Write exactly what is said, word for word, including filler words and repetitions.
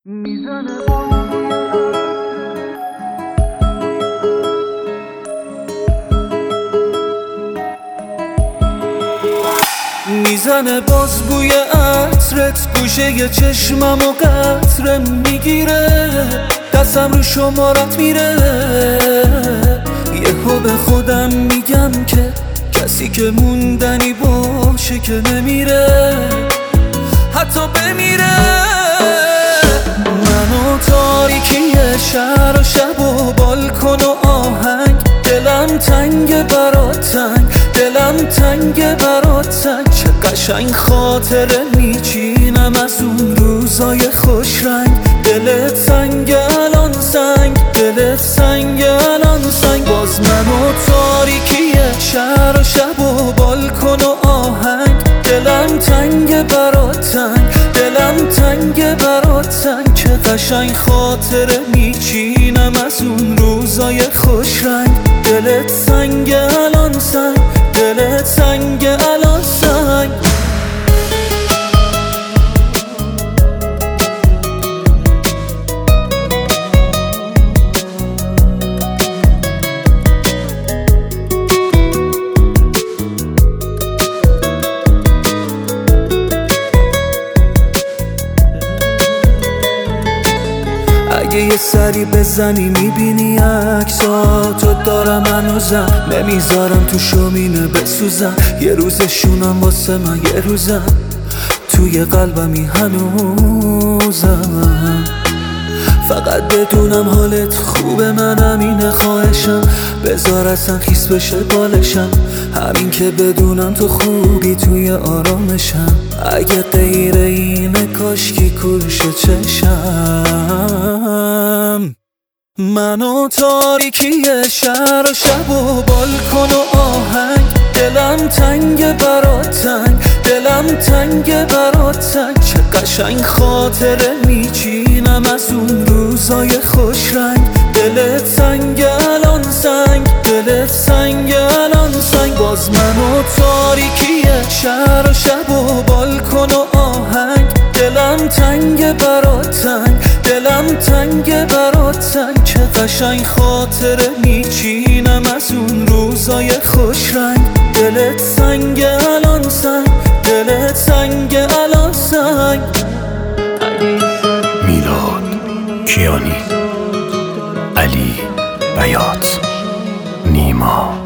میزنه میزنه باز بوی عطرت گوشه ی چشمم و قطره میگیره، دستم رو شمارت میره. یهو به خودم میگم که کسی که موندنی باشه که نمیره، حتی بمیره. من و تاریکی شهر و شب و بالکن و آهنگ، دلم تنگ برات تنگ، دلم تنگ برات تنگ. چه قشنگ خاطره میچینم از اون روزای خوش رنگ. دلت سنگ الان سنگ، دلت سنگ الان سنگ. باز من و تاریکی شهر و شب و بالکن و آهنگ، دلم تنگ برات تنگ، دلم تنگ برات تنگ. چه قشنگ خاطره میچینم از اون روزای خوش رنگ. دلت سنگ الان سنگ، دلت سنگ الان سنگ. اگه یه سری بزنی میبینی عکساتو دارم هنوزم، نمیذارم تو شومینه بسوزم. یه روزشونم واسه من، یه روزم توی قلبمی هنوزم. فقط بدونم حالت خوبه، من همینه خواهشم. بذار اصلا خیس بشه بالشم، همین که بدونم تو خوبی توی آرامشم. اگه غیر اینه کاشکی کورش چشم. من و تاریکی شهر و شب و بالکن و آهنگ، دلم تنگ برات تنگ، دلم تنگ برات تنگ. چه قشنگ خاطره میچینم از اون روزای خوش رنگ. دلت سنگ الان سنگ، دلت سنگ الان سنگ. باز من و تاریکی شهر و شب و بالکن و آهنگ، دلم تنگ برات تنگ، دلم تنگ برات تنگ. چه قشنگ خاطره میچینم از اون روزای خوش رنگ. دلت سنگ الان سنگ، دلت سنگ الان سنگ. میلاد کیانی، علی بیات، نیما.